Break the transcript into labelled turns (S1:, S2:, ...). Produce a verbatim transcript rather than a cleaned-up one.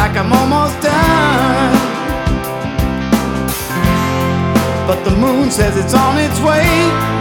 S1: like I'm almost done. But the moon says it's on its way.